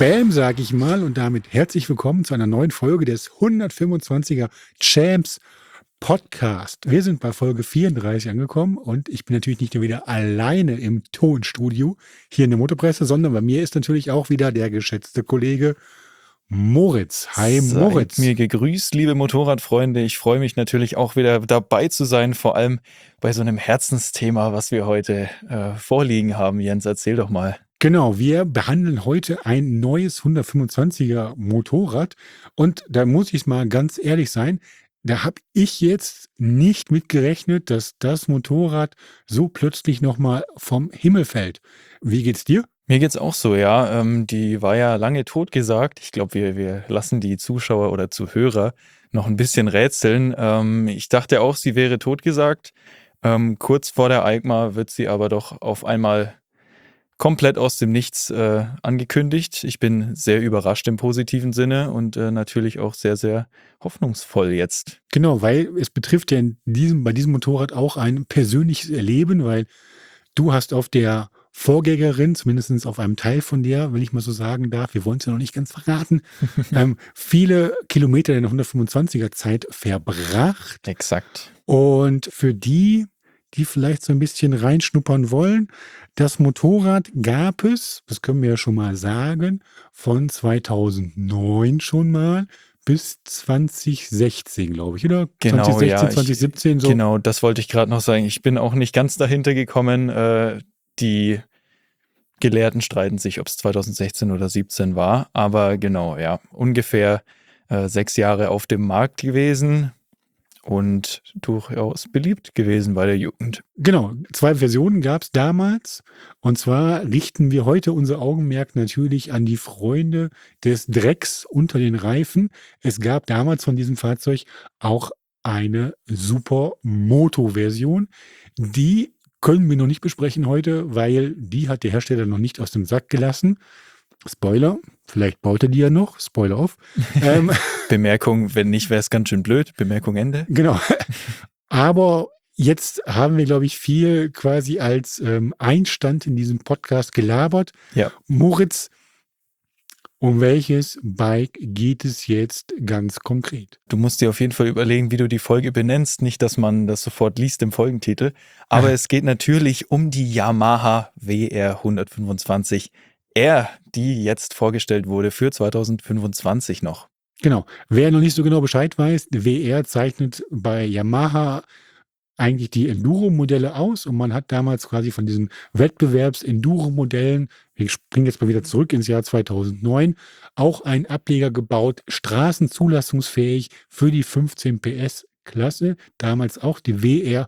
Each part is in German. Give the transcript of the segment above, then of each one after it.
Bam, sag ich mal, und damit herzlich willkommen zu einer neuen Folge des 125er Champs Podcast. Wir sind bei Folge 34 angekommen und ich bin natürlich nicht nur wieder alleine im Tonstudio hier in der Motorpresse, sondern bei mir ist natürlich auch wieder der geschätzte Kollege Moritz. Hi Seid Moritz. mir gegrüßt, liebe Motorradfreunde. Ich freue mich natürlich auch wieder dabei zu sein, vor allem bei so einem Herzensthema, was wir heute vorliegen haben. Jens, erzähl doch mal. Genau, wir behandeln heute ein neues 125er Motorrad und da muss ich mal ganz ehrlich sein, da habe ich jetzt nicht mit gerechnet, dass das Motorrad so plötzlich nochmal vom Himmel fällt. Wie geht's dir? Mir geht's auch so, ja. Die war ja lange totgesagt. Ich glaube, wir lassen die Zuschauer oder Zuhörer noch ein bisschen rätseln. Ich dachte auch, sie wäre totgesagt. Kurz vor der EICMA wird sie aber doch auf einmal komplett aus dem Nichts angekündigt. Ich bin sehr überrascht im positiven Sinne und natürlich auch sehr, sehr hoffnungsvoll jetzt. Genau, weil es betrifft ja bei diesem Motorrad auch ein persönliches Erleben, weil du hast auf der Vorgängerin, zumindest auf einem Teil von der, wenn ich mal so sagen darf, wir wollen es ja noch nicht ganz verraten, viele Kilometer in der 125er Zeit verbracht. Exakt. Und für die vielleicht so ein bisschen reinschnuppern wollen, das Motorrad gab es, das können wir ja schon mal sagen, von 2009 schon mal bis 2016, glaube ich, oder? Genau, 2016, ja. 2017 so. Genau, das wollte ich gerade noch sagen. Ich bin auch nicht ganz dahinter gekommen. Die Gelehrten streiten sich, ob es 2016 oder 2017 war. Aber genau, ja, ungefähr 6 Jahre auf dem Markt gewesen und durchaus beliebt gewesen bei der Jugend. Genau, 2 Versionen gab es damals. Und zwar richten wir heute unser Augenmerk natürlich an die Freunde des Drecks unter den Reifen. Es gab damals von diesem Fahrzeug auch eine Supermoto-Version. Die können wir noch nicht besprechen heute, weil die hat der Hersteller noch nicht aus dem Sack gelassen. Spoiler, vielleicht baut er die ja noch. Spoiler auf. Bemerkung, wenn nicht, wäre es ganz schön blöd. Bemerkung Ende. Genau. Aber jetzt haben wir, glaube ich, viel quasi als Einstand in diesem Podcast gelabert. Ja. Moritz, um welches Bike geht es jetzt ganz konkret? Du musst dir auf jeden Fall überlegen, wie du die Folge benennst. Nicht, dass man das sofort liest im Folgentitel. Aber es geht natürlich um die Yamaha WR 125 R, die jetzt vorgestellt wurde für 2025 noch. Genau. Wer noch nicht so genau Bescheid weiß, WR zeichnet bei Yamaha eigentlich die Enduro-Modelle aus und man hat damals quasi von diesen Wettbewerbs-Enduro-Modellen, wir springen jetzt mal wieder zurück ins Jahr 2009, auch einen Ableger gebaut, straßenzulassungsfähig für die 15 PS Klasse, damals auch die WR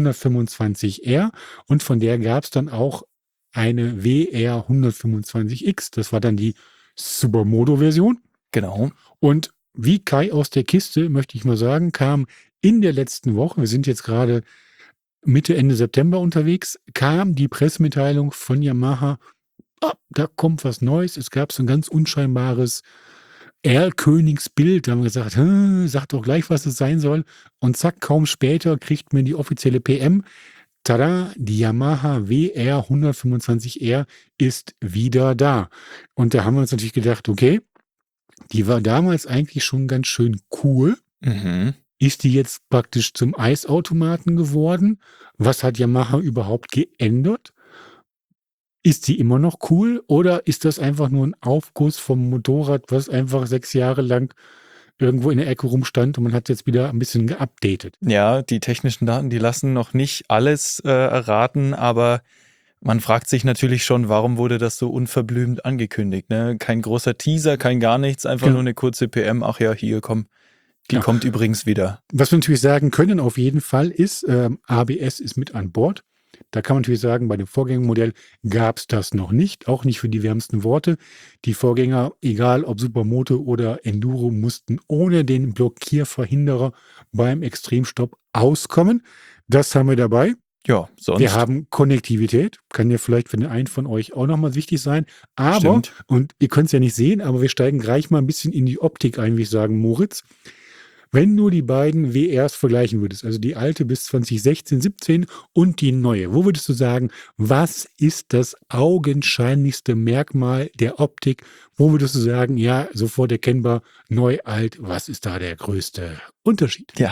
125R und von der gab es dann auch eine WR 125X, das war dann die Supermoto-Version. Genau. Und wie Kai aus der Kiste, möchte ich mal sagen, kam in der letzten Woche, wir sind jetzt gerade Mitte, Ende September unterwegs, kam die Pressemitteilung von Yamaha, da kommt was Neues. Es gab so ein ganz unscheinbares Erlkönigsbild. Da haben wir gesagt, sag doch gleich, was es sein soll. Und zack, kaum später kriegt man die offizielle PM. Tada, die Yamaha WR 125R ist wieder da. Und da haben wir uns natürlich gedacht, okay, die war damals eigentlich schon ganz schön cool. Mhm. Ist die jetzt praktisch zum Eisautomaten geworden? Was hat Yamaha überhaupt geändert? Ist sie immer noch cool oder ist das einfach nur ein Aufguss vom Motorrad, was einfach 6 Jahre lang irgendwo in der Ecke rumstand und man hat jetzt wieder ein bisschen geupdatet? Ja, die technischen Daten, die lassen noch nicht alles erraten, aber man fragt sich natürlich schon, warum wurde das so unverblümt angekündigt, ne? Kein großer Teaser, kein gar nichts, einfach Genau. nur eine kurze PM. Ach ja, hier, komm, die Genau. kommt übrigens wieder. Was wir natürlich sagen können auf jeden Fall ist, ABS ist mit an Bord. Da kann man natürlich sagen, bei dem Vorgängermodell gab es das noch nicht, auch nicht für die wärmsten Worte. Die Vorgänger, egal ob Supermoto oder Enduro, mussten ohne den Blockierverhinderer beim Extremstopp auskommen. Das haben wir dabei. Ja, sonst. Wir haben Konnektivität, kann ja vielleicht für den einen von euch auch nochmal wichtig sein. Aber, Stimmt. und ihr könnt es ja nicht sehen, aber wir steigen gleich mal ein bisschen in die Optik ein, wie ich sagen, Moritz. Wenn du die beiden WRs vergleichen würdest, also die alte bis 2016, 17 und die neue, wo würdest du sagen, was ist das augenscheinlichste Merkmal der Optik? Wo würdest du sagen, ja, sofort erkennbar, neu, alt, was ist da der größte Unterschied? Ja,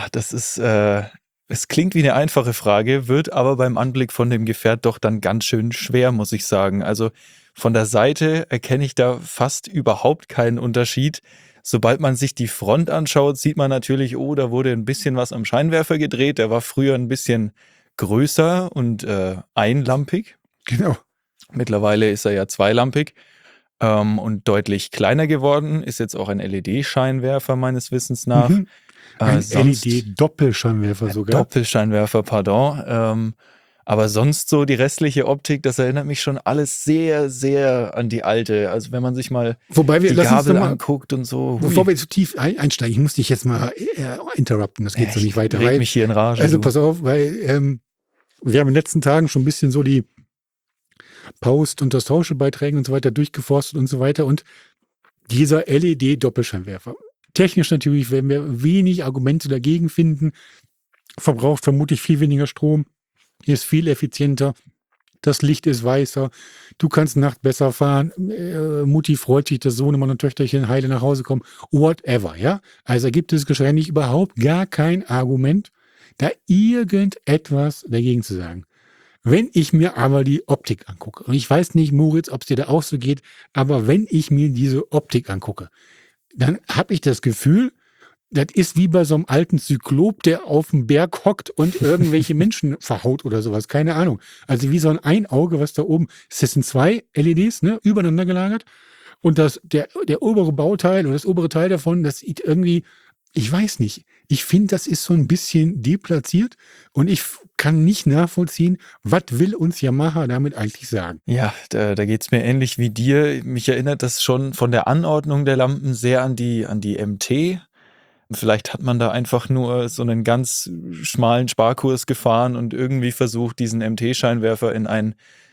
es klingt wie eine einfache Frage, wird aber beim Anblick von dem Gefährt doch dann ganz schön schwer, muss ich sagen. Also von der Seite erkenne ich da fast überhaupt keinen Unterschied. Sobald man sich die Front anschaut, sieht man natürlich, oh, da wurde ein bisschen was am Scheinwerfer gedreht. Der war früher ein bisschen größer und einlampig. Genau. Mittlerweile ist er ja zweilampig und deutlich kleiner geworden. Ist jetzt auch ein LED-Scheinwerfer meines Wissens nach. Mhm. Ein Sonst LED-Doppelscheinwerfer sogar. Doppelscheinwerfer, pardon. Aber sonst so die restliche Optik, das erinnert mich schon alles sehr, sehr an die alte. Also wenn man sich mal Wobei wir, die lass uns Gabel doch mal, anguckt und so. bevor wir zu tief einsteigen, ich muss dich jetzt mal interrupten, das geht so nicht weiter. Reg mich hier in Rage. Also du. pass auf, weil wir haben in den letzten Tagen schon ein bisschen so die Post- und das Tauschebeiträge und so weiter durchgeforstet und so weiter und dieser LED-Doppelscheinwerfer. Technisch natürlich werden wir wenig Argumente dagegen finden, verbraucht vermutlich viel weniger Strom, ist viel effizienter, das Licht ist weißer, du kannst nachts besser fahren, Mutti freut sich, dass Sohnemann und Töchterchen heile nach Hause kommen, whatever, ja. Also gibt es wahrscheinlich überhaupt gar kein Argument, da irgendetwas dagegen zu sagen. Wenn ich mir aber die Optik angucke, und ich weiß nicht, Moritz, ob es dir da auch so geht, aber wenn ich mir diese Optik angucke, dann habe ich das Gefühl, das ist wie bei so einem alten Zyklop, der auf dem Berg hockt und irgendwelche Menschen verhaut oder sowas. Keine Ahnung. Also wie so ein Einauge, was da oben, das sind zwei LEDs, ne, übereinander gelagert. Und der obere Bauteil oder das obere Teil davon, das sieht irgendwie, ich weiß nicht. Ich finde, das ist so ein bisschen deplatziert und ich kann nicht nachvollziehen, was will uns Yamaha damit eigentlich sagen? Ja, da geht es mir ähnlich wie dir. Mich erinnert das schon von der Anordnung der Lampen sehr an die MT. Vielleicht hat man da einfach nur so einen ganz schmalen Sparkurs gefahren und irgendwie versucht, diesen MT-Scheinwerfer in ein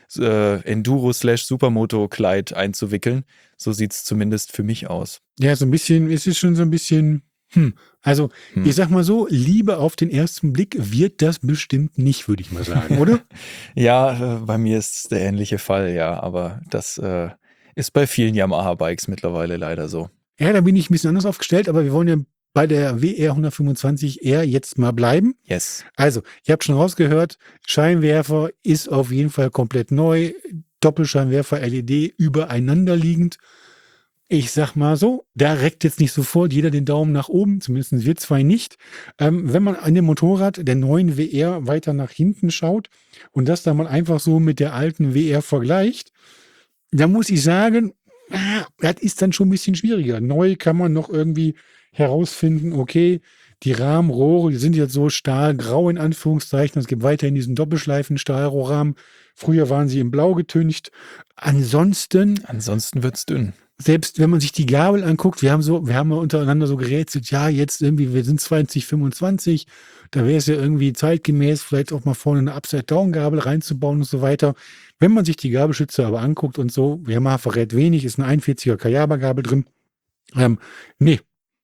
Enduro/Supermoto-Kleid einzuwickeln. So sieht es zumindest für mich aus. Ja, so ein bisschen, es ist schon so ein bisschen, also ich sag mal so, Liebe auf den ersten Blick wird das bestimmt nicht, würde ich mal sagen, oder? Ja, bei mir ist es der ähnliche Fall, ja, aber das ist bei vielen Yamaha-Bikes mittlerweile leider so. Ja, da bin ich ein bisschen anders aufgestellt, aber wir wollen ja bei der WR 125R jetzt mal bleiben. Yes. Also, ihr habt schon rausgehört, Scheinwerfer ist auf jeden Fall komplett neu, Doppelscheinwerfer LED übereinander liegend. Ich sag mal so, da reckt jetzt nicht sofort jeder den Daumen nach oben, zumindest wir zwei nicht. Wenn man an dem Motorrad der neuen WR weiter nach hinten schaut und das dann mal einfach so mit der alten WR vergleicht, da muss ich sagen, das ist dann schon ein bisschen schwieriger. Neu kann man noch irgendwie herausfinden, okay, die Rahmenrohre, die sind jetzt so stahlgrau in Anführungszeichen. Es gibt weiterhin diesen Doppelschleifen-Stahlrohrrahmen. Früher waren sie in Blau getüncht. Ansonsten wird's dünn. selbst wenn man sich die Gabel anguckt, wir haben ja untereinander so gerätselt, ja, jetzt irgendwie, wir sind 2025, da wäre es ja irgendwie zeitgemäß, vielleicht auch mal vorne eine Upside-Down-Gabel reinzubauen und so weiter. Wenn man sich die Gabelschütze aber anguckt und so, Yamaha verrät wenig, ist eine 41er Kayaba-Gabel drin. Nee,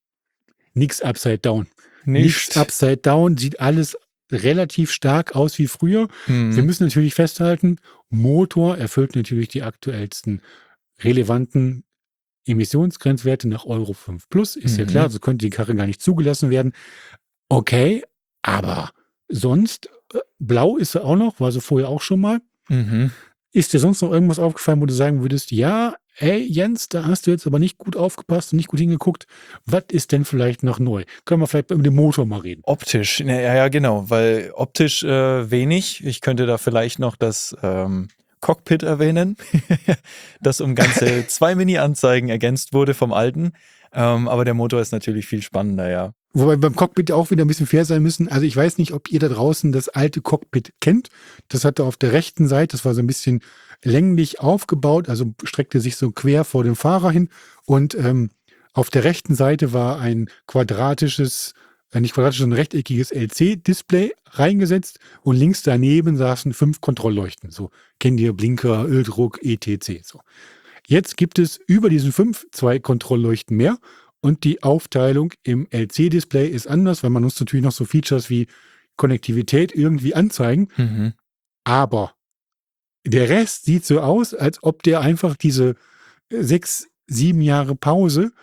nix Upside-Down. Nichts Upside-Down, sieht alles relativ stark aus wie früher. Wir müssen natürlich festhalten, Motor erfüllt natürlich die aktuellsten relevanten Emissionsgrenzwerte nach Euro 5 Plus, ist ja klar, so könnte die Karre gar nicht zugelassen werden. Okay, aber sonst, blau ist sie auch noch, war sie vorher auch schon mal. Ist dir sonst noch irgendwas aufgefallen, wo du sagen würdest, ja, ey Jens, da hast du jetzt aber nicht gut aufgepasst und nicht gut hingeguckt. Was ist denn vielleicht noch neu? Können wir vielleicht über den Motor mal reden? Optisch, ja, genau, weil optisch wenig. Ich könnte da vielleicht noch das Cockpit erwähnen, das um ganze 2 Mini-Anzeigen ergänzt wurde vom alten. Aber der Motor ist natürlich viel spannender, ja. Wobei beim Cockpit auch wieder ein bisschen fair sein müssen. Also ich weiß nicht, ob ihr da draußen das alte Cockpit kennt. Das hatte auf der rechten Seite, das war so ein bisschen länglich aufgebaut, also streckte sich so quer vor dem Fahrer hin. Und auf der rechten Seite war ein quadratisches, nicht quadratisch, sondern rechteckiges LC-Display reingesetzt. Und links daneben saßen 5 Kontrollleuchten. So, kennt ihr Blinker, Öldruck, etc. So. Jetzt gibt es über diesen 5 2 Kontrollleuchten mehr. und die Aufteilung im LC-Display ist anders, weil man muss natürlich noch so Features wie Konnektivität irgendwie anzeigen. Mhm. Aber der Rest sieht so aus, als ob der einfach diese 6, 7 Jahre Pause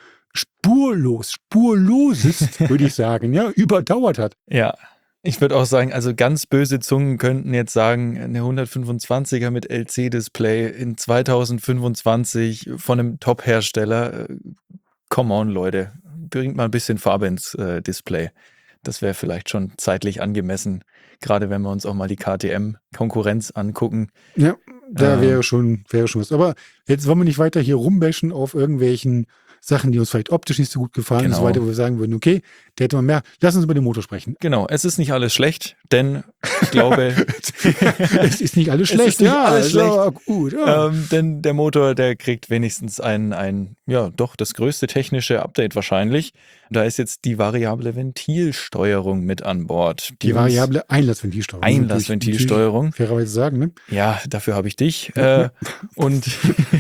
spurlosest, würde ich sagen, ja, überdauert hat. Ja, ich würde auch sagen, also ganz böse Zungen könnten jetzt sagen, eine 125er mit LC-Display in 2025 von einem Top-Hersteller. Come on, Leute, bringt mal ein bisschen Farbe ins Display. Das wäre vielleicht schon zeitlich angemessen, gerade wenn wir uns auch mal die KTM-Konkurrenz angucken. Ja, da wäre schon was. Aber jetzt wollen wir nicht weiter hier rumbashen auf irgendwelchen Sachen, die uns vielleicht optisch nicht so gut gefallen und so Genau. weiter, wo wir sagen würden, okay, da hätte man mehr. Lass uns über den Motor sprechen. Genau, es ist nicht alles schlecht, denn ich glaube, Es ist nicht alles Es ist schlecht. nicht Ja, alles ist schlecht. aber gut. Ja. Denn der Motor, der kriegt wenigstens ja, doch das größte technische Update wahrscheinlich. Da ist jetzt die variable Ventilsteuerung mit an Bord. Die variable Einlassventilsteuerung. Einlassventilsteuerung. Fairerweise sagen, ne? Ja, dafür habe ich dich. Und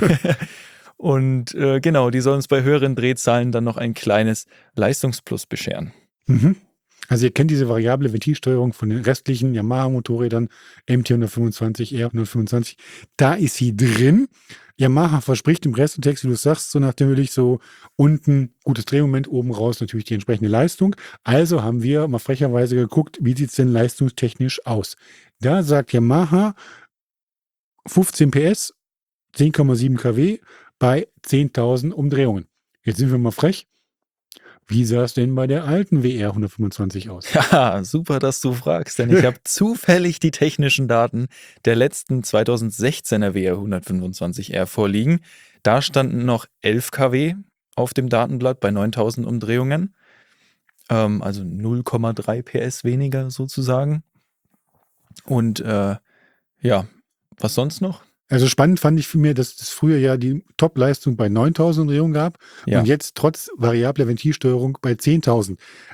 genau, die soll uns bei höheren Drehzahlen dann noch ein kleines Leistungsplus bescheren. Mhm. Also ihr kennt diese variable Ventilsteuerung von den restlichen Yamaha-Motorrädern, MT-125, R125. Da ist sie drin. Yamaha verspricht im Pressetext, wie du sagst, so natürlich so unten gutes Drehmoment, oben raus natürlich die entsprechende Leistung. Also haben wir mal frecherweise geguckt, wie sieht es denn leistungstechnisch aus. Da sagt Yamaha 15 PS, 10,7 kW bei 10.000 Umdrehungen. Jetzt sind wir mal frech. Wie sah es denn bei der alten WR 125 aus? Ja, super, dass du fragst, denn ich habe zufällig die technischen Daten der letzten 2016er WR 125R vorliegen. Da standen noch 11 kW auf dem Datenblatt bei 9000 Umdrehungen. Also 0,3 PS weniger sozusagen. Und ja, was sonst noch? Also spannend fand ich für mich, dass es früher ja die Top-Leistung bei 9.000 Umdrehungen gab Ja. und jetzt trotz variabler Ventilsteuerung bei 10.000.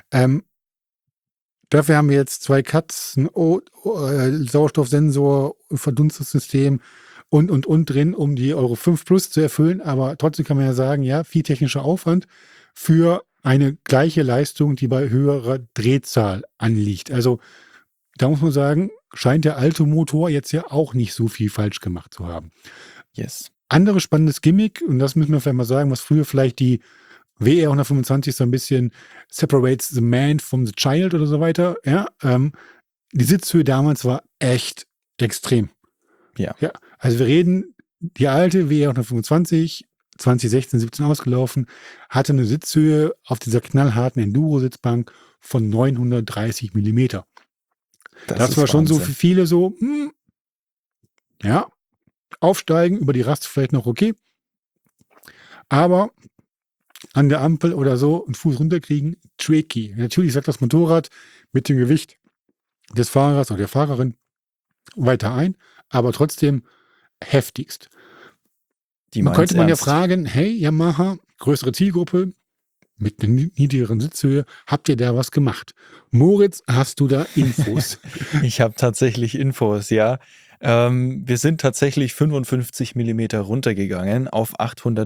Dafür haben wir jetzt 2 Cuts, ein Sauerstoffsensor, Verdunstungssystem und drin, um die Euro 5 Plus zu erfüllen. Aber trotzdem kann man ja sagen, ja, viel technischer Aufwand für eine gleiche Leistung, die bei höherer Drehzahl anliegt. Also da muss man sagen, scheint der alte Motor jetzt ja auch nicht so viel falsch gemacht zu haben. Yes. Anderes spannendes Gimmick, und das müssen wir vielleicht mal sagen, was früher vielleicht die WR 125 so ein bisschen separates the man from the child oder so weiter. Ja, die Sitzhöhe damals war echt extrem. Ja. Also wir reden, die alte WR 125, 2016, 17 ausgelaufen, hatte eine Sitzhöhe auf dieser knallharten Enduro-Sitzbank von 930 Millimeter. Das ist war schon so Wahnsinn. für viele so, ja, aufsteigen, über die Rast vielleicht noch okay. Aber an der Ampel oder so einen Fuß runterkriegen, tricky. Natürlich sagt das Motorrad mit dem Gewicht des Fahrers oder der Fahrerin weiter ein, aber trotzdem heftigst. Man könnte ja fragen, hey Yamaha, größere Zielgruppe, mit einer niedrigeren Sitzhöhe, habt ihr da was gemacht? Moritz, hast du da Infos? Ich habe tatsächlich Infos, ja. Wir sind tatsächlich 55 Millimeter runtergegangen auf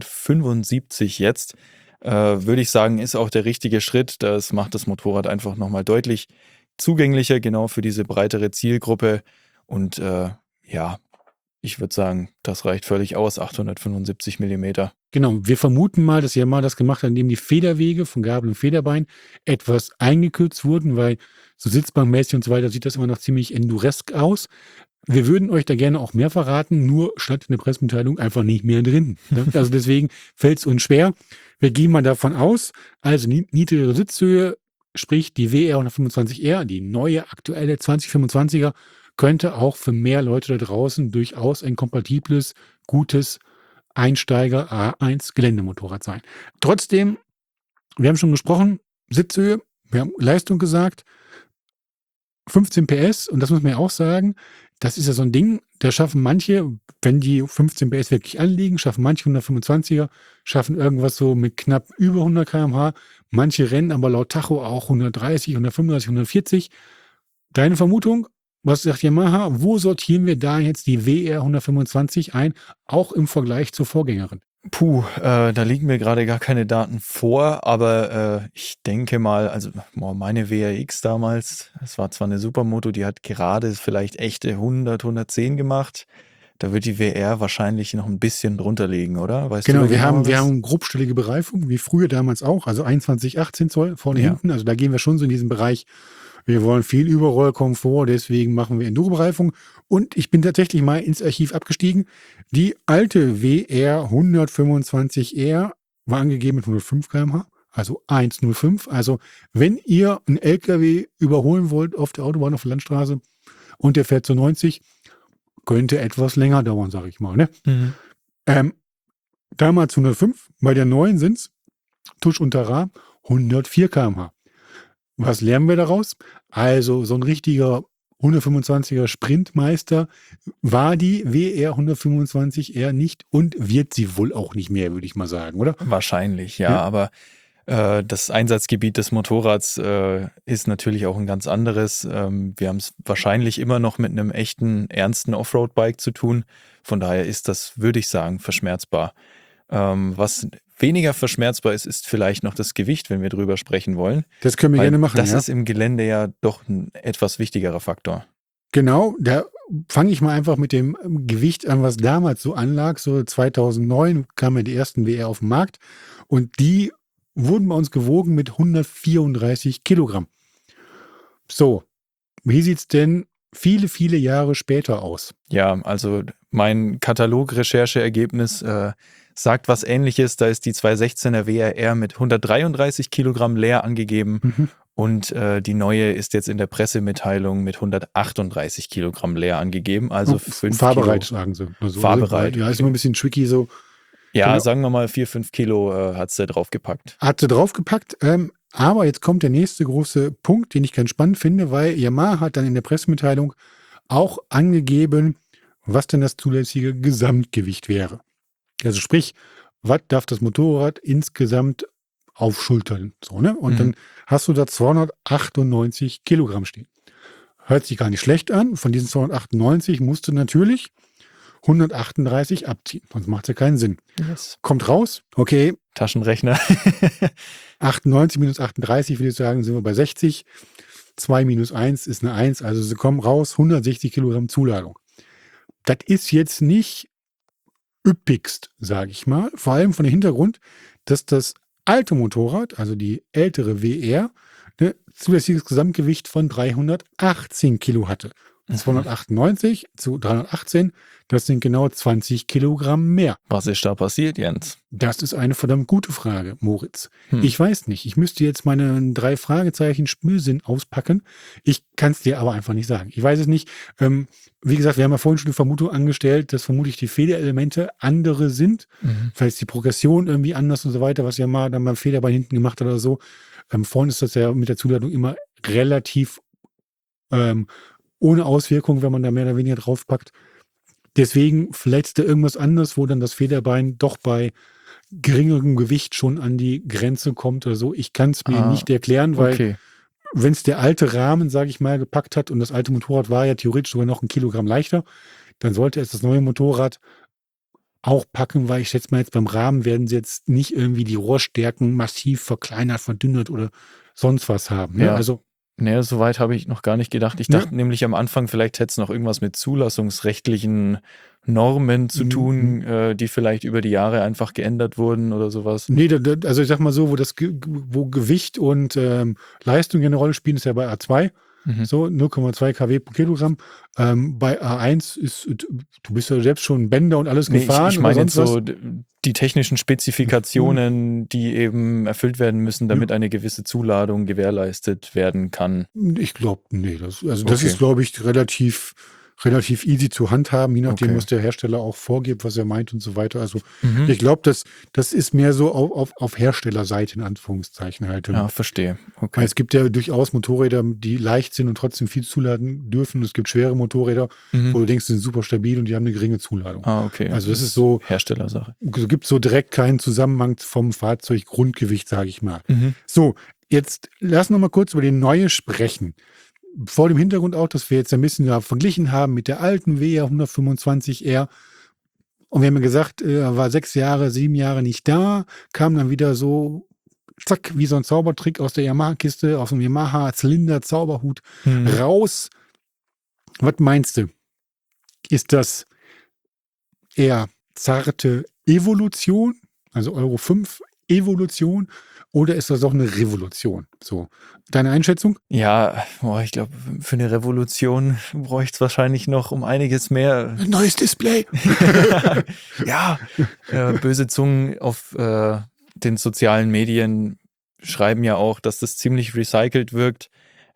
875 jetzt. Würde ich sagen, ist auch der richtige Schritt. Das macht das Motorrad einfach nochmal deutlich zugänglicher, genau für diese breitere Zielgruppe. Und ja, ich würde sagen, das reicht völlig aus, 875 Millimeter. Genau, wir vermuten mal, dass Yamaha das gemacht hat, indem die Federwege von Gabel und Federbein etwas eingekürzt wurden, weil so sitzbankmäßig und so weiter sieht das immer noch ziemlich enduresk aus. Wir würden euch da gerne auch mehr verraten, nur statt in der Pressemitteilung einfach nicht mehr drin. Ne? Also deswegen fällt es uns schwer. Wir gehen mal davon aus, also niedrigere Sitzhöhe, sprich die WR 125R, die neue aktuelle 2025er, könnte auch für mehr Leute da draußen durchaus ein kompatibles, gutes Einsteiger A1 Geländemotorrad sein. Trotzdem, wir haben schon gesprochen, Sitzhöhe, wir haben Leistung gesagt, 15 PS, und das muss man ja auch sagen, das ist ja so ein Ding, da schaffen manche, wenn die 15 PS wirklich anliegen, schaffen manche 125er, schaffen irgendwas so mit knapp über 100 km/h, manche rennen aber laut Tacho auch 130, 135, 140. Deine Vermutung? Was sagt Yamaha? Wo sortieren wir da jetzt die WR 125 ein, auch im Vergleich zur Vorgängerin? Da liegen mir gerade gar keine Daten vor, aber ich denke mal, also meine WRX damals, das war zwar eine Supermoto, die hat gerade vielleicht echte 100, 110 gemacht. Da wird die WR wahrscheinlich noch ein bisschen drunter liegen, oder? Weißt du da Genau, wir genauer haben, wir was? haben grobstellige Bereifung, wie früher damals auch, also 21, 18 Zoll vorne, Ja. hinten. Also da gehen wir schon so in diesen Bereich. Wir wollen viel Überrollkomfort, deswegen machen wir Enduro-Bereifung. Und ich bin tatsächlich mal ins Archiv abgestiegen. Die alte WR 125R war angegeben mit 105 km/h, also 105. Also wenn ihr einen LKW überholen wollt auf der Autobahn, auf der Landstraße und der fährt zu 90, könnte etwas länger dauern, sage ich mal. Ne? Mhm. Ähm, Damals 105, bei der neuen sind es, Tusch und Tara, 104 km/h. Was lernen wir daraus? Also so ein richtiger 125er Sprintmeister war die WR 125R nicht und wird sie wohl auch nicht mehr, würde ich mal sagen, oder? Wahrscheinlich, ja, Ja, aber das Einsatzgebiet des Motorrads ist natürlich auch ein ganz anderes. Wir haben es wahrscheinlich immer noch mit einem echten, ernsten Offroad-Bike zu tun. Von daher ist das, würde ich sagen, verschmerzbar. Was weniger verschmerzbar ist, ist vielleicht noch das Gewicht, wenn wir drüber sprechen wollen, das können wir weil gerne machen, das ja. ist im Gelände ja doch ein etwas wichtigerer Faktor. Genau, da fange ich mal einfach mit dem Gewicht an, was damals so anlag. So 2009 kamen ja die ersten WR auf den Markt und die wurden bei uns gewogen mit 134 Kilogramm. So, wie sieht's denn viele, viele Jahre später aus? Ja, also mein Katalog-Rechercheergebnis sagt was Ähnliches. Da ist die 216er WRR mit 133 Kilogramm leer angegeben Mhm. und die neue ist jetzt in der Pressemitteilung mit 138 Kilogramm leer angegeben, also 5 Fahrbereit, Kilo sagen sie. fahrbereit. Ja, ist immer Okay. ein bisschen tricky so. Ja, Genau. sagen wir mal 4, 5 Kilo hat sie draufgepackt. Hat sie draufgepackt. Aber jetzt kommt der nächste große Punkt, den ich ganz spannend finde, weil Yamaha hat dann in der Pressemitteilung auch angegeben, was denn das zulässige Gesamtgewicht wäre. Also sprich, was darf das Motorrad insgesamt aufschultern? So, ne? Und Mhm. dann hast du da 298 Kilogramm stehen. Hört sich gar nicht schlecht an. Von diesen 298 musst du natürlich 138 abziehen. Sonst macht es ja keinen Sinn. Yes. Kommt raus, okay, Taschenrechner. 98 minus 38, würde ich sagen, sind wir bei 60. 2 minus 1 ist eine 1, also sie kommen raus, 160 Kilogramm Zuladung. Das ist jetzt nicht üppigst, sage ich mal. Vor allem von dem Hintergrund, dass das alte Motorrad, also die ältere WR, ne, zulässiges Gesamtgewicht von 318 Kilo hatte. Mhm. 298 zu 318, das sind genau 20 Kilogramm mehr. Was ist da passiert, Jens? Das ist eine verdammt gute Frage, Moritz. Hm. Ich weiß nicht. Ich müsste jetzt meine 3 Fragezeichen Spürsinn auspacken. Ich kann es dir aber einfach nicht sagen. Ich weiß es nicht. Wie gesagt, wir haben ja vorhin schon die Vermutung angestellt, dass vermutlich die Federelemente andere sind. Mhm. Vielleicht ist die Progression irgendwie anders und so weiter, was ja mal dann beim Federbein hinten gemacht hat oder so. Vorne ist das ja mit der Zuladung immer relativ ohne Auswirkung, wenn man da mehr oder weniger draufpackt. Deswegen vielleicht ist da irgendwas anderes, wo dann das Federbein doch bei geringerem Gewicht schon an die Grenze kommt oder so. Ich kann es mir nicht erklären, weil Okay. wenn es der alte Rahmen, sage ich mal, gepackt hat und das alte Motorrad war ja theoretisch sogar noch 1 Kilogramm leichter, dann sollte es das neue Motorrad auch packen, weil ich schätze mal jetzt beim Rahmen werden sie jetzt nicht irgendwie die Rohrstärken massiv verkleinert, verdünnert oder sonst was haben. Ne? Ja. Also Nee, so weit habe ich noch gar nicht gedacht. Ich Ne? dachte nämlich am Anfang, vielleicht hätte es noch irgendwas mit zulassungsrechtlichen Normen zu tun, die vielleicht über die Jahre einfach geändert wurden oder sowas. Nee, also ich sag mal so, wo Gewicht und Leistung eine Rolle spielen, ist ja bei A2. Mhm. So 0,2 kW pro Kilogramm. Bei A1 ist, du bist ja selbst schon Bänder und alles Nee, gefahren ich oder meine jetzt sonst was. so die technischen Spezifikationen, die eben erfüllt werden müssen, damit eine gewisse Zuladung gewährleistet werden kann. Ich glaube, nee, das Okay. ist, glaube ich, relativ easy zu handhaben, je nachdem, Okay. was der Hersteller auch vorgibt, was er meint und so weiter. Also Mhm. ich glaube, das ist mehr so auf Herstellerseite in Anführungszeichen halt. Ja, verstehe. Weil Okay. es gibt ja durchaus Motorräder, die leicht sind und trotzdem viel zuladen dürfen. Es gibt schwere Motorräder, Mhm. wo du denkst, die sind super stabil und die haben eine geringe Zuladung. Ah, okay. Also das ist so, Herstellersache. es gibt so direkt keinen Zusammenhang vom Fahrzeuggrundgewicht, sage ich mal. Mhm. So, jetzt lass noch mal kurz über die neue sprechen. Vor dem Hintergrund auch, dass wir jetzt ein bisschen da verglichen haben mit der alten WR 125R. Und wir haben ja gesagt, er war 6 Jahre, 7 Jahre nicht da, kam dann wieder so, zack, wie so ein Zaubertrick aus der Yamaha-Kiste, aus dem Yamaha-Zylinder-Zauberhut raus. Was meinst du? Ist das eher zarte Evolution, also Euro 5 Evolution, oder ist das doch eine Revolution? So, deine Einschätzung? Ja, ich glaube, für eine Revolution bräuchte es wahrscheinlich noch um einiges mehr. Ein neues Display. Ja, böse Zungen auf den sozialen Medien schreiben ja auch, dass das ziemlich recycelt wirkt.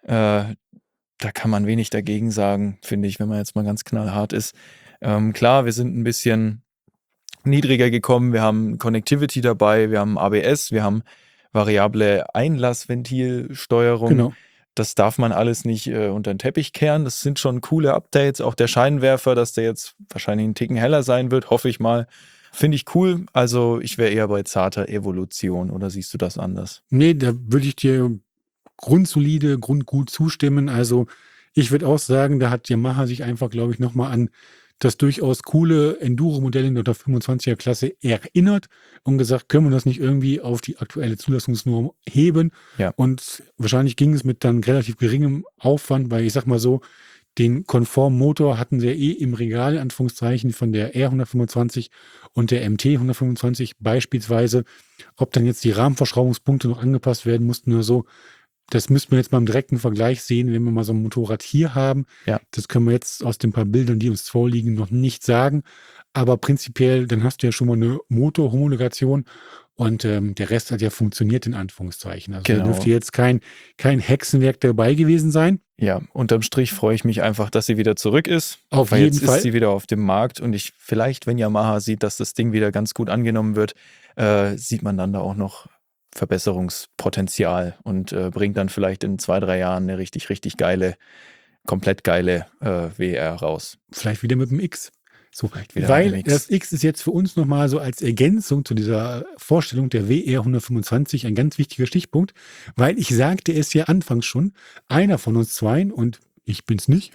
Da kann man wenig dagegen sagen, finde ich, wenn man jetzt mal ganz knallhart ist. Klar, wir sind ein bisschen niedriger gekommen, wir haben Connectivity dabei, wir haben ABS, wir haben variable Einlassventilsteuerung. Genau. Das darf man alles nicht unter den Teppich kehren. Das sind schon coole Updates. Auch der Scheinwerfer, dass der jetzt wahrscheinlich einen Ticken heller sein wird, hoffe ich mal. Finde ich cool. Also ich wäre eher bei zarter Evolution. Oder siehst du das anders? Nee, da würde ich dir grundsolide, grundgut zustimmen. Also ich würde auch sagen, da hat Yamaha sich einfach, glaube ich, nochmal an das durchaus coole Enduro-Modell in der 25er Klasse erinnert und gesagt, können wir das nicht irgendwie auf die aktuelle Zulassungsnorm heben? Ja. Und wahrscheinlich ging es mit dann relativ geringem Aufwand, weil ich sag mal so, den konformen Motor hatten sie ja im Regal, in Anführungszeichen, von der R125 und der MT 125 beispielsweise. Ob dann jetzt die Rahmenverschraubungspunkte noch angepasst werden mussten oder so, das müssten wir jetzt mal im direkten Vergleich sehen, wenn wir mal so ein Motorrad hier haben. Ja. Das können wir jetzt aus den paar Bildern, die uns vorliegen, noch nicht sagen. Aber prinzipiell, dann hast du ja schon mal eine Motorhomologation und der Rest hat ja funktioniert, in Anführungszeichen. Also da dürfte jetzt kein Hexenwerk dabei gewesen sein. Ja, unterm Strich freue ich mich einfach, dass sie wieder zurück ist. Auf weil jeden jetzt Fall. ist sie wieder auf dem Markt und vielleicht, wenn Yamaha sieht, dass das Ding wieder ganz gut angenommen wird, sieht man dann da auch noch Verbesserungspotenzial und bringt dann vielleicht in 2-3 Jahren eine richtig, richtig geile, komplett geile WR raus. Vielleicht wieder mit dem X. So, wieder weil mit dem X. das X ist jetzt für uns nochmal so als Ergänzung zu dieser Vorstellung der WR 125 ein ganz wichtiger Stichpunkt, weil ich sagte es ja anfangs schon, einer von uns zweien, und ich bin's nicht,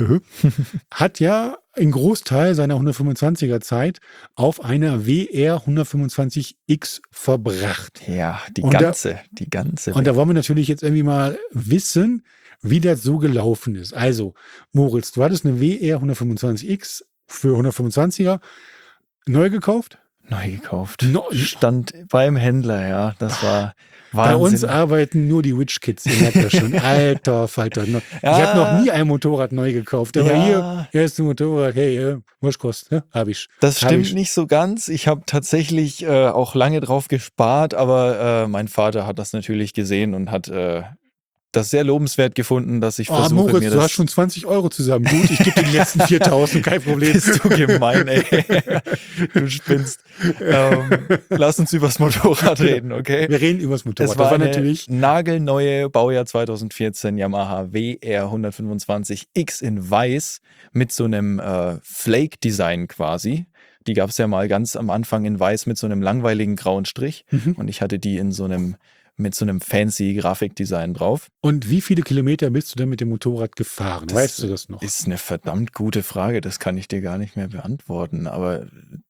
hat ja einen Großteil seiner 125er Zeit auf einer WR 125X verbracht. Ja, die Und ganze. Und da wollen wir natürlich jetzt irgendwie mal wissen, wie das so gelaufen ist. Also, Moritz, du hattest eine WR 125X für 125er neu gekauft? Neu gekauft. Stand beim Händler, ja. Das war Bei Wahnsinn. uns arbeiten nur die Witch Kids, ihr merkt das schon. Alter Falter. Ich habe noch nie ein Motorrad neu gekauft. Aber hier, erste Motorrad, hey, was kostet? Ne? Hab ich. Das stimmt nicht so ganz. Ich habe tatsächlich auch lange drauf gespart, aber mein Vater hat das natürlich gesehen und hat das sehr lobenswert gefunden, dass ich versuche, Moritz, mir du hast schon 20 Euro zusammen. Gut, ich gebe dir die letzten 4.000, kein Problem. Bist du gemein, ey. Du spinnst. Lass uns übers Motorrad reden, okay? Wir reden übers Motorrad. Es war eine natürlich nagelneue Baujahr 2014 Yamaha WR 125X in weiß mit so einem Flake-Design quasi. Die gab es ja mal ganz am Anfang in weiß mit so einem langweiligen grauen Strich. Und ich hatte die mit so einem fancy Grafikdesign drauf. Und wie viele Kilometer bist du denn mit dem Motorrad gefahren? Weißt du das noch? Ist eine verdammt gute Frage. Das kann ich dir gar nicht mehr beantworten. Aber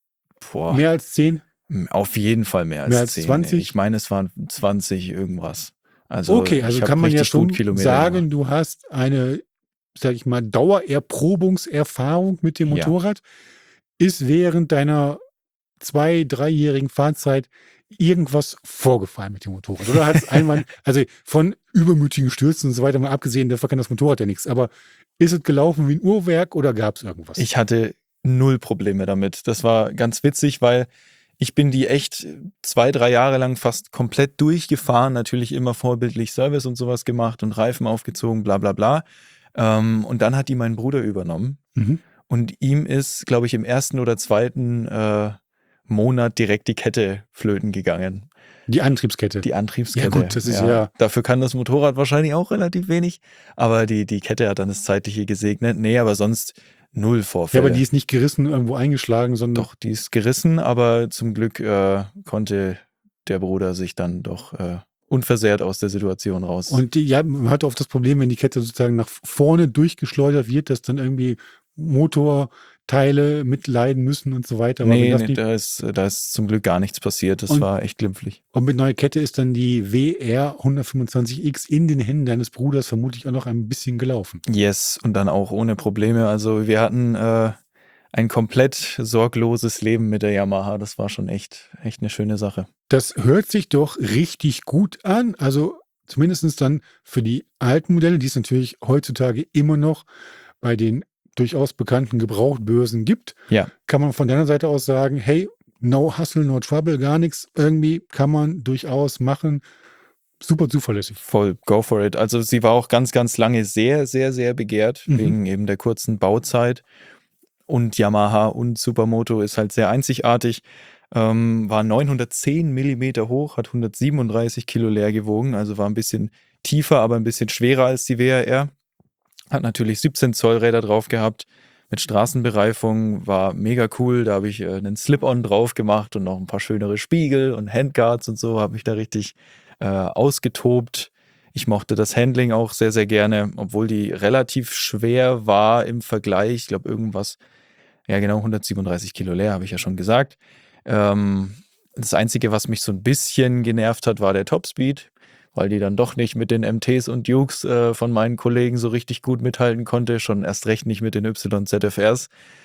mehr als 10? Auf jeden Fall mehr als 10. 20? Ich meine, es waren 20 irgendwas. Also okay, also kann man ja schon sagen, gemacht. du hast eine, sag ich mal, Dauererprobungserfahrung mit dem Motorrad. Ist während deiner 2-3-jährigen Fahrzeit irgendwas vorgefallen mit dem Motorrad? Oder hat es einmal, also von übermütigen Stürzen und so weiter mal abgesehen, dafür kann das Motorrad ja nichts, aber ist es gelaufen wie ein Uhrwerk oder gab es irgendwas? Ich hatte 0 Probleme damit. Das war ganz witzig, weil ich bin die echt 2-3 Jahre lang fast komplett durchgefahren, natürlich immer vorbildlich Service und sowas gemacht und Reifen aufgezogen, bla bla bla. Und dann hat die mein Bruder übernommen und ihm ist, glaube ich, im 1. oder 2. Monat direkt die Kette flöten gegangen. Die Antriebskette. Die Antriebskette. Ja gut, das ist ja. Dafür kann das Motorrad wahrscheinlich auch relativ wenig, aber die Kette hat dann das Zeitliche gesegnet. Nee, aber sonst 0 Vorfälle. Ja, aber die ist nicht gerissen, irgendwo eingeschlagen, sondern. Doch, die ist gerissen, aber zum Glück konnte der Bruder sich dann doch unversehrt aus der Situation raus. Und man hat oft das Problem, wenn die Kette sozusagen nach vorne durchgeschleudert wird, dass dann irgendwie Motor, Teile mitleiden müssen und so weiter. Aber wenn Nee, das nee, nicht, da ist zum Glück gar nichts passiert. Das und, war echt glimpflich. und mit neuer Kette ist dann die WR 125X in den Händen deines Bruders vermutlich auch noch ein bisschen gelaufen. Yes, und dann auch ohne Probleme. Also wir hatten ein komplett sorgloses Leben mit der Yamaha. Das war schon echt eine schöne Sache. Das hört sich doch richtig gut an. Also zumindest dann für die alten Modelle, die es natürlich heutzutage immer noch bei den durchaus bekannten Gebrauchtbörsen gibt, Ja, kann man von deiner Seite aus sagen, hey, no hustle, no trouble, gar nichts. Irgendwie kann man durchaus machen. Super zuverlässig. voll, go for it. Also sie war auch ganz, ganz lange sehr, sehr, sehr begehrt, wegen eben der kurzen Bauzeit. Und Yamaha und Supermoto ist halt sehr einzigartig. War 910 Millimeter hoch, hat 137 Kilo leer gewogen, also war ein bisschen tiefer, aber ein bisschen schwerer als die WRR. Hat natürlich 17 Zoll Räder drauf gehabt, mit Straßenbereifung, war mega cool. Da habe ich einen Slip-On drauf gemacht und noch ein paar schönere Spiegel und Handguards und so, habe mich da richtig ausgetobt. Ich mochte das Handling auch sehr, sehr gerne, obwohl die relativ schwer war im Vergleich. Ich glaube, irgendwas, ja genau, 137 Kilo leer, habe ich ja schon gesagt. Das Einzige, was mich so ein bisschen genervt hat, war der Topspeed, weil die dann doch nicht mit den MTs und Dukes von meinen Kollegen so richtig gut mithalten konnte, schon erst recht nicht mit den YZFRs.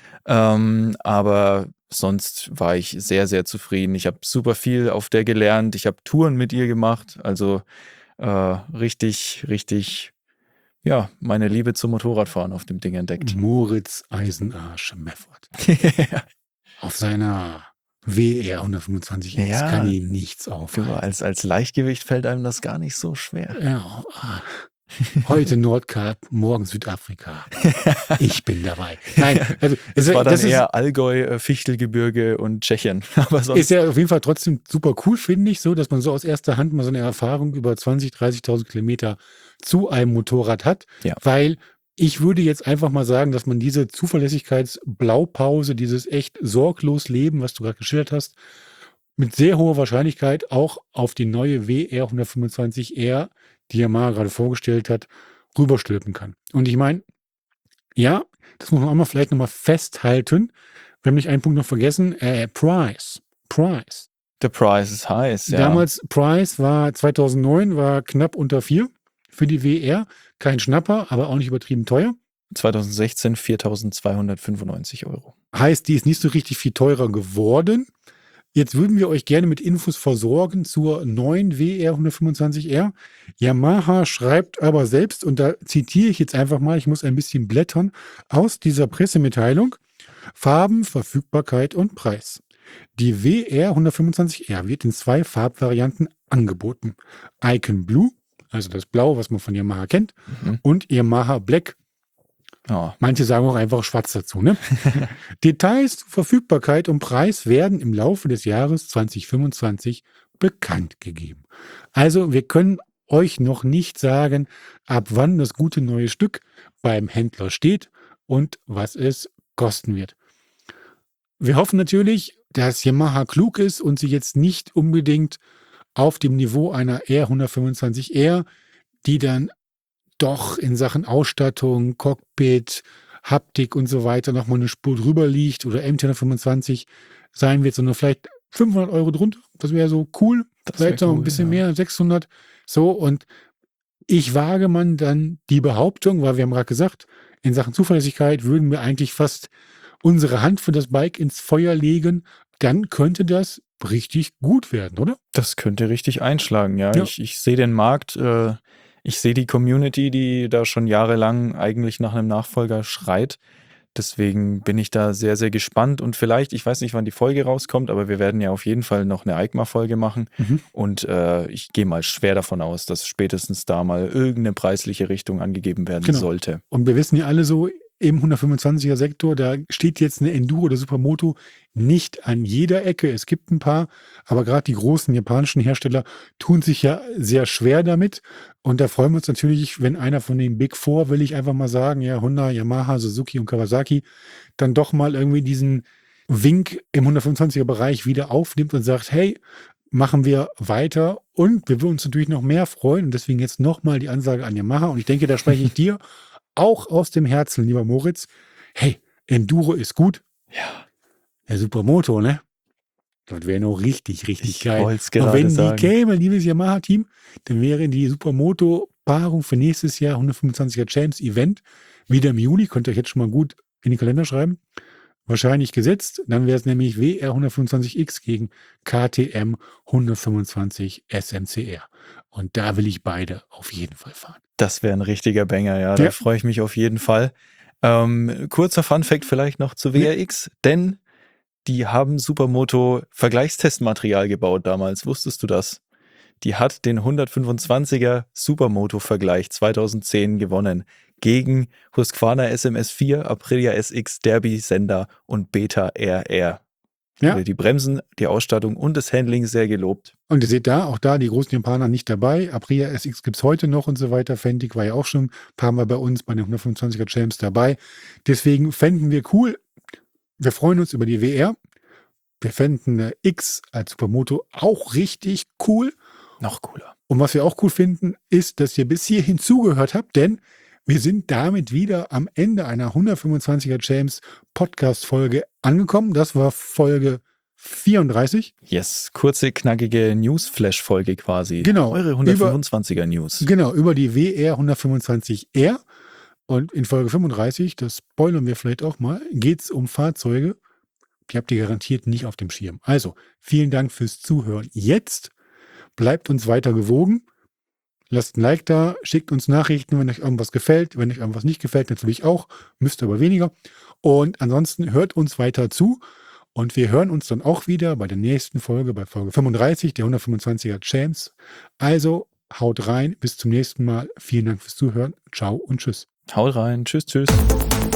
Aber sonst war ich sehr, sehr zufrieden. Ich habe super viel auf der gelernt. Ich habe Touren mit ihr gemacht. Also richtig, richtig, ja, meine Liebe zum Motorradfahren auf dem Ding entdeckt. Moritz Eisenarsch Meffert. Auf seiner WR 125 Ja, kann ihn nichts du, aufhalten. als Leichtgewicht fällt einem das gar nicht so schwer. Ja, heute Nordkap, morgen Südafrika. Ich bin dabei. Nein, also Es war dann das ist, eher Allgäu, Fichtelgebirge und Tschechien. Aber sonst ist ja auf jeden Fall trotzdem super cool, finde ich, so, dass man so aus erster Hand mal so eine Erfahrung über 20.000, 30.000 Kilometer zu einem Motorrad hat, Ja. weil ich würde jetzt einfach mal sagen, dass man diese Zuverlässigkeitsblaupause, dieses echt sorglos Leben, was du gerade geschildert hast, mit sehr hoher Wahrscheinlichkeit auch auf die neue WR 125R, die Yamaha gerade vorgestellt hat, rüberstülpen kann. Und ich meine, ja, das muss man auch mal vielleicht nochmal festhalten. Wir haben nicht einen Punkt noch vergessen. Price. the price is heiß, ja. Damals, Price war 2009, war knapp unter 4 für die WR. Kein Schnapper, aber auch nicht übertrieben teuer. 2016 4.295 Euro. Heißt, die ist nicht so richtig viel teurer geworden. Jetzt würden wir euch gerne mit Infos versorgen zur neuen WR 125R. Yamaha schreibt aber selbst, und da zitiere ich jetzt einfach mal, ich muss ein bisschen blättern, aus dieser Pressemitteilung: Farben, Verfügbarkeit und Preis. Die WR 125R wird in 2 Farbvarianten angeboten. Icon Blue, also das Blau, was man von Yamaha kennt, und Yamaha Black. Oh. Manche sagen auch einfach schwarz dazu. Ne? Details zu Verfügbarkeit und Preis werden im Laufe des Jahres 2025 bekannt gegeben. Also wir können euch noch nicht sagen, ab wann das gute neue Stück beim Händler steht und was es kosten wird. Wir hoffen natürlich, dass Yamaha klug ist und sie jetzt nicht unbedingt auf dem Niveau einer R125R, die dann doch in Sachen Ausstattung, Cockpit, Haptik und so weiter nochmal eine Spur drüber liegt oder MT125 sein wird, sondern vielleicht 500 Euro drunter. Das wäre so cool. Vielleicht noch ein bisschen mehr, 600. So, und ich wage man dann die Behauptung, weil wir haben gerade gesagt, in Sachen Zuverlässigkeit würden wir eigentlich fast unsere Hand für das Bike ins Feuer legen. Dann könnte das richtig gut werden, oder? Das könnte richtig einschlagen, ja. Ja. Ich sehe den Markt, ich sehe die Community, die da schon jahrelang eigentlich nach einem Nachfolger schreit. Deswegen bin ich da sehr, sehr gespannt und vielleicht, ich weiß nicht, wann die Folge rauskommt, aber wir werden ja auf jeden Fall noch eine EICMA-Folge machen und ich gehe mal schwer davon aus, dass spätestens da mal irgendeine preisliche Richtung angegeben werden sollte. Und wir wissen ja alle so, im 125er Sektor, da steht jetzt eine Enduro oder Supermoto nicht an jeder Ecke. Es gibt ein paar, aber gerade die großen japanischen Hersteller tun sich ja sehr schwer damit. Und da freuen wir uns natürlich, wenn einer von den Big Four, will ich einfach mal sagen, ja, Honda, Yamaha, Suzuki und Kawasaki, dann doch mal irgendwie diesen Wink im 125er Bereich wieder aufnimmt und sagt, hey, machen wir weiter. Und wir würden uns natürlich noch mehr freuen. Und deswegen jetzt nochmal die Ansage an Yamaha. Und ich denke, da spreche ich dir auch aus dem Herzen, lieber Moritz. Hey, Enduro ist gut. Ja, Der Supermoto, ne? Das wäre noch richtig, richtig ich geil. wollte es Und gerade wenn die sagen. käme, liebes Yamaha-Team, dann wäre die Supermoto-Paarung für nächstes Jahr 125er Champs Event wieder im Juli. Könnt ihr euch jetzt schon mal gut in den Kalender schreiben. Wahrscheinlich gesetzt. Dann wäre es nämlich WR 125X gegen KTM 125 SMCR. Und da will ich beide auf jeden Fall fahren. Das wäre ein richtiger Banger, ja. Da Ja. freue ich mich auf jeden Fall. Kurzer Funfact vielleicht noch zu WRX, denn die haben Supermoto Vergleichstestmaterial gebaut damals. Wusstest du das? Die hat den 125er Supermoto-Vergleich 2010 gewonnen gegen Husqvarna SMS4, Aprilia SX, Derby, Sender und Beta RR. Ja. Die Bremsen, die Ausstattung und das Handling sehr gelobt. Und ihr seht da, auch da die großen Japaner nicht dabei. Aprilia SX gibt es heute noch und so weiter. Fendt war ja auch schon ein paar Mal bei uns bei den 125er Champs dabei. Deswegen fänden wir cool. Wir freuen uns über die WR. Wir fänden eine X als Supermoto auch richtig cool. Noch cooler. Und was wir auch cool finden, ist, dass ihr bis hierhin zugehört habt, denn wir sind damit wieder am Ende einer 125er Champs Podcast-Folge angekommen. Das war Folge 34. Yes, kurze, knackige News-Flash-Folge quasi. Genau. Eure 125er News. Genau, über die WR 125R. Und in Folge 35, das spoilern wir vielleicht auch mal, geht es um Fahrzeuge. Die habt ihr garantiert nicht auf dem Schirm. Also, vielen Dank fürs Zuhören. Jetzt bleibt uns weiter gewogen. Lasst ein Like da, schickt uns Nachrichten, wenn euch irgendwas gefällt. Wenn euch irgendwas nicht gefällt, natürlich auch. Müsst aber weniger. Und ansonsten hört uns weiter zu. Und wir hören uns dann auch wieder bei der nächsten Folge, bei Folge 35, der 125er Champs. Also, haut rein. Bis zum nächsten Mal. Vielen Dank fürs Zuhören. Ciao und tschüss. Haut rein. Tschüss, tschüss.